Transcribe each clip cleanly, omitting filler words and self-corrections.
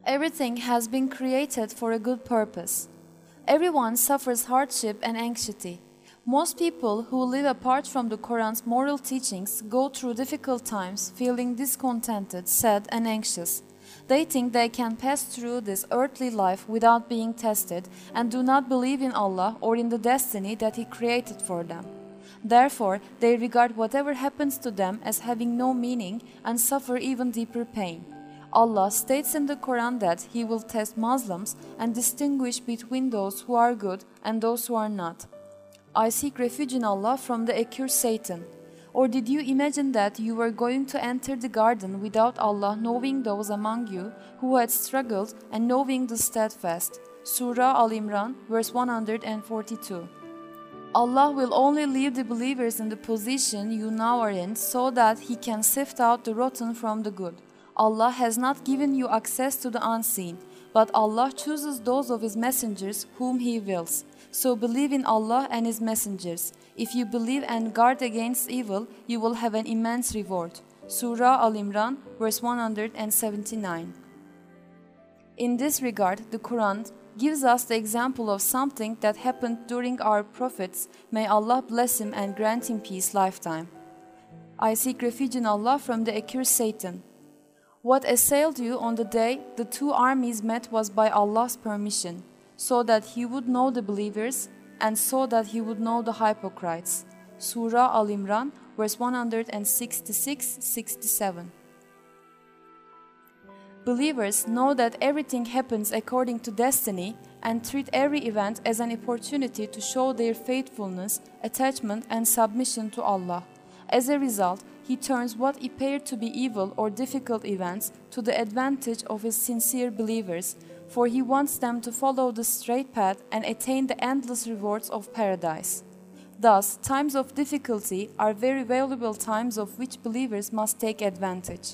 Everything has been created for a good purpose. Everyone suffers hardship and anxiety. Most people who live apart from the Quran's moral teachings go through difficult times feeling discontented, sad, and anxious. They think they can pass through this earthly life without being tested and do not believe in Allah or in the destiny that He created for them. Therefore, they regard whatever happens to them as having no meaning and suffer even deeper pain. Allah states in the Quran that He will test Muslims and distinguish between those who are good and those who are not. I seek refuge in Allah from the accursed Satan. Or did you imagine that you were going to enter the garden without Allah knowing those among you who had struggled and knowing the steadfast? Surah Al-Imran, verse 142. Allah will only leave the believers in the position you now are in so that He can sift out the rotten from the good. Allah has not given you access to the unseen, but Allah chooses those of His messengers whom He wills. So believe in Allah and His messengers. If you believe and guard against evil, you will have an immense reward. Surah Al-Imran, verse 179. In this regard, the Quran gives us the example of something that happened during our Prophet's, may Allah bless him and grant him peace, lifetime. I seek refuge in Allah from the accursed Satan. What assailed you on the day the two armies met was by Allah's permission, so that He would know the believers and so that He would know the hypocrites. Surah Al-Imran, verse 166-67. Believers know that everything happens according to destiny and treat every event as an opportunity to show their faithfulness, attachment, and submission to Allah. As a result, He turns what appeared to be evil or difficult events to the advantage of His sincere believers, for He wants them to follow the straight path and attain the endless rewards of paradise. Thus, times of difficulty are very valuable times of which believers must take advantage.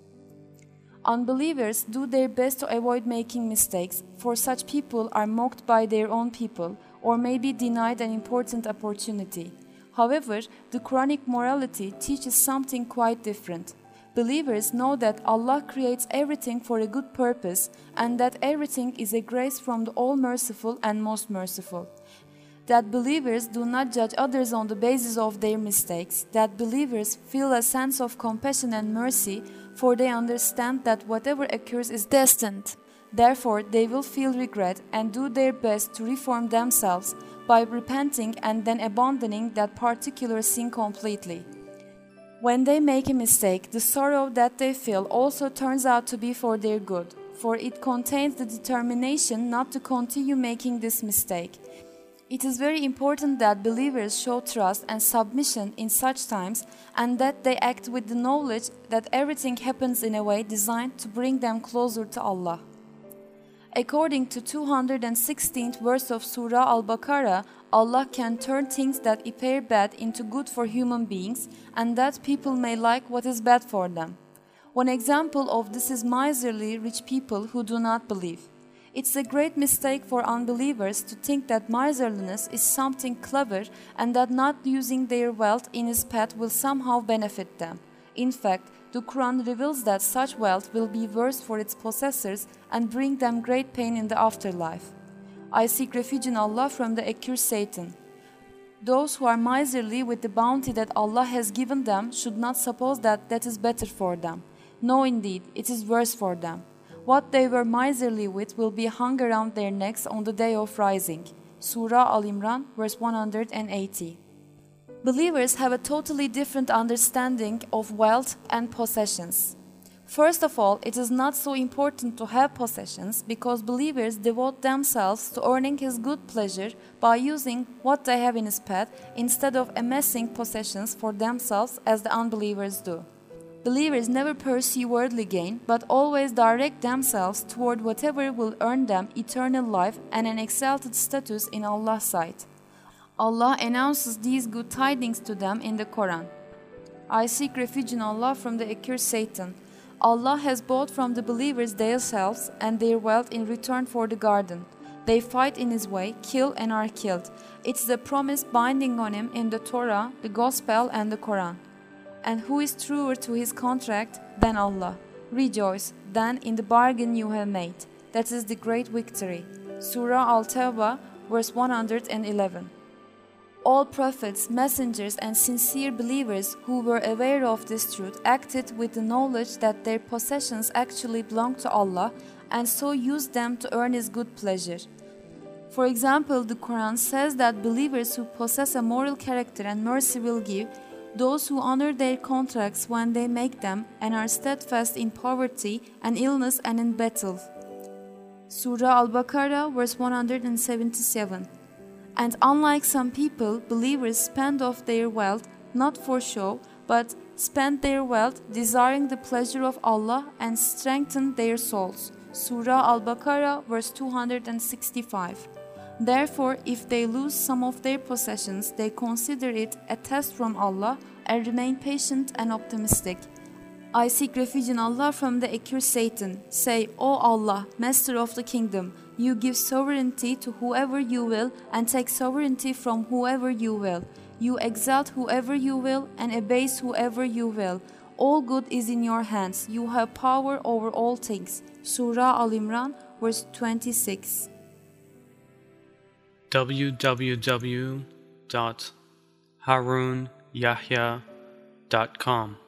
Unbelievers do their best to avoid making mistakes, for such people are mocked by their own people or may be denied an important opportunity. However, the Quranic morality teaches something quite different. Believers know that Allah creates everything for a good purpose and that everything is a grace from the All-Merciful and Most Merciful. That believers do not judge others on the basis of their mistakes, that believers feel a sense of compassion and mercy, for they understand that whatever occurs is destined. Therefore, they will feel regret and do their best to reform themselves by repenting and then abandoning that particular sin completely. When they make a mistake, the sorrow that they feel also turns out to be for their good, for it contains the determination not to continue making this mistake. It is very important that believers show trust and submission in such times and that they act with the knowledge that everything happens in a way designed to bring them closer to Allah. According to 216th verse of Surah Al-Baqarah, Allah can turn things that appear bad into good for human beings and that people may like what is bad for them. One example of this is miserly rich people who do not believe. It's a great mistake for unbelievers to think that miserliness is something clever and that not using their wealth in His path will somehow benefit them. In fact, the Quran reveals that such wealth will be worse for its possessors and bring them great pain in the afterlife. I seek refuge in Allah from the accursed Satan. Those who are miserly with the bounty that Allah has given them should not suppose that that is better for them. No, indeed, it is worse for them. What they were miserly with will be hung around their necks on the day of rising. Surah Al-Imran, verse 180. Believers have a totally different understanding of wealth and possessions. First of all, it is not so important to have possessions because believers devote themselves to earning His good pleasure by using what they have in His path instead of amassing possessions for themselves as the unbelievers do. Believers never pursue worldly gain, but always direct themselves toward whatever will earn them eternal life and an exalted status in Allah's sight. Allah announces these good tidings to them in the Quran. I seek refuge in Allah from the accursed Satan. Allah has bought from the believers their selves and their wealth in return for the garden. They fight in His way, kill and are killed. It's the promise binding on Him in the Torah, the Gospel and the Quran. And who is truer to His contract than Allah? rejoice, then in the bargain you have made. That is the great victory. Surah Al-Tawbah, verse 111. All prophets, messengers, and sincere believers who were aware of this truth acted with the knowledge that their possessions actually belong to Allah and so used them to earn His good pleasure. For example, the Quran says that believers who possess a moral character and mercy will give, those who honor their contracts when they make them and are steadfast in poverty and illness and in battle. Surah Al-Baqarah, verse 177. And unlike some people, believers spend of their wealth not for show, but spend their wealth desiring the pleasure of Allah and strengthen their souls. Surah Al-Baqarah, verse 265. Therefore, if they lose some of their possessions, they consider it a test from Allah and remain patient and optimistic. I seek refuge in Allah from the accursed Satan. Say, O Allah, Master of the Kingdom, you give sovereignty to whoever you will and take sovereignty from whoever you will. You exalt whoever you will and abase whoever you will. All good is in your hands. You have power over all things. Surah Al-Imran, verse 26. www.harunyahya.com